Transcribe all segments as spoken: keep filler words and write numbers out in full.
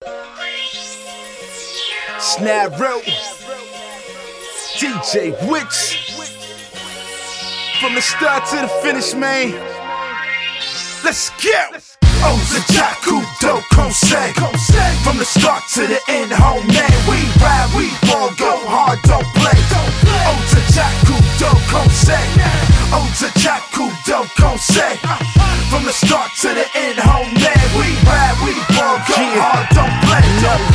Snarrow, D J Witch, from the start to the finish, man. Let's go! Ozajaku do Konsei. From the start to the end, home man. We ride, we ball, go hard, don't play. Ozajaku do Konsei. Ozajaku do Konsei. From the start to the end, home man. We ride, we ball, go hard, don't play.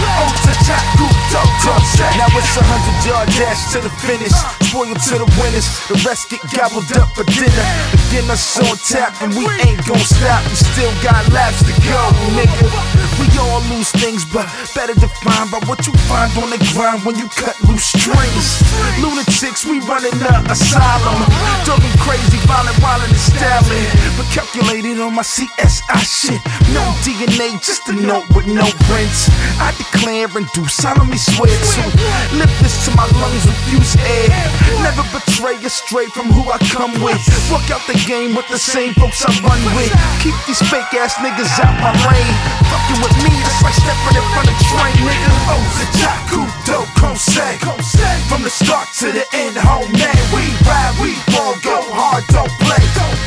Ozajaku do Konsei. Now it's a hundred yard dash to the finish, spoiled to the winners. The rest get gobbled up for dinner. Again, us on tap and we ain't gon' stop. We still got laps to go, nigga. We all lose things, but better defined by what you find on the grind when you cut loose strings. Lunatics, we running the asylum. Talking crazy, violent, wildin' and styling, but calculated on my C S I shit. No D N A, just a note with no prints. I declare and do solemnly swear to lift this to my lungs, refuse air. Never betray a stray from who I come with. Walk out the game with the same folks I run with. Keep these fake ass niggas out my lane. Fucking with me, it's like stepping in front of train, nigga. Ozajaku do Konsei. From the start to the end, home man. We ride, we ball, go hard, don't play.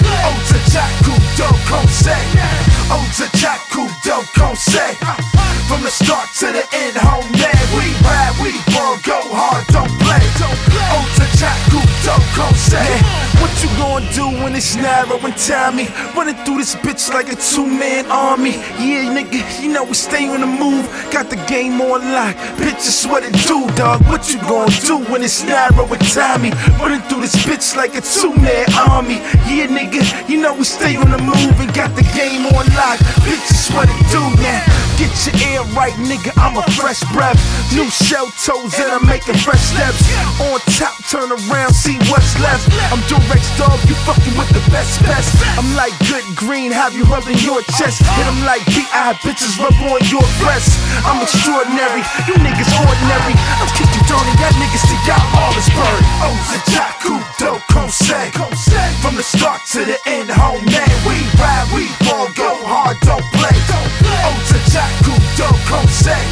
Ozajaku do Konsei. Ozajaku do Konsei. From the start to the end, home man. We ride, we ball, go hard, don't play. Ozajaku do Konsei. What you gonna do when it's narrow and timey? Running through this bitch like a two-man army. Yeah, nigga, you know we stay on the move. Got the game on lock, bitches what it do, dog. What you gonna do when it's narrow and timey? Running through this bitch like a two-man army. Yeah, nigga, you know we stay on the move and got the game on lock. Bitches what it do now. Get your ear right, nigga, I'm a fresh breath. New shell toes and I'm making fresh steps. On top, turn around, see what's left. I'm Durex, dog, you fucking with the best best. I'm like good green, have you rubbing your chest. Hit them like B I, bitches rub on your breast. I'm extraordinary, you niggas ordinary. I'm kicking Tony, that niggas to y'all all is bird. Ozajaku do Konsei. From the start to the end, home man. We ride, we ball, go hard, don't play. Ozajaku do Konsei.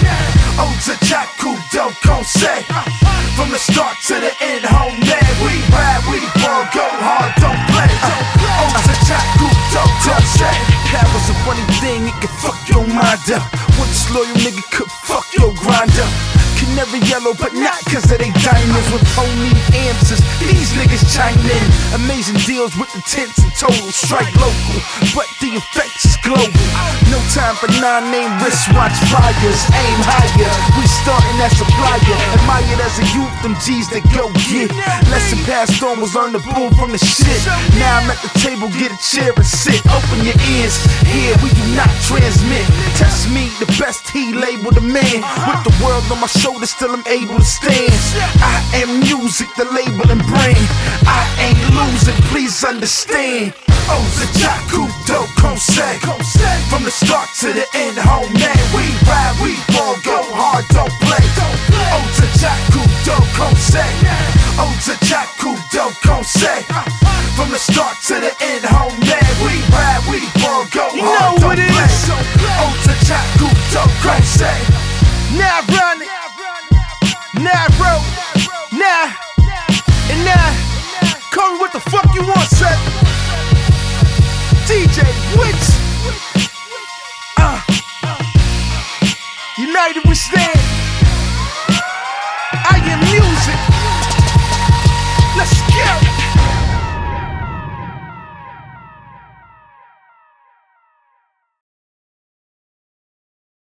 Ozajaku do Konsei. From the start to the end, home man. We ride, we ball, go hard, don't play. Ozajaku do Konsei. That was a funny thing, it could fuck your mind up. What this loyal nigga could fuck your grind up. Canary yellow, but not cause of they diamonds. With only answers, these niggas chime in. Amazing deals with the tents and total strike local, but the effects is global. No time for non-name wristwatch flyers. Aim higher, we starting as supplier. Admired as a youth, them G's that go get. Lesson passed on was learn the bull from the shit. Now I'm at the table, get a chair and sit. Open your ears, here we do not transmit. Test me, the best he labeled a man. With the world on my shoulder, still I'm able to stand. I am music, the label and brand. I ain't losing, please understand. Ozajaku do Konsei. From the start to the end, home man. We ride, we ball, go hard, don't play. Ozajaku do Konsei. Ozajaku do Konsei. From the start to the end, home man. We ride, we ball, go hard, don't play. Ozajaku do Konsei. Now run it. Narrow, nah, and nah. Call me what the fuck you want, son. D J Witch. Uh, United we stand.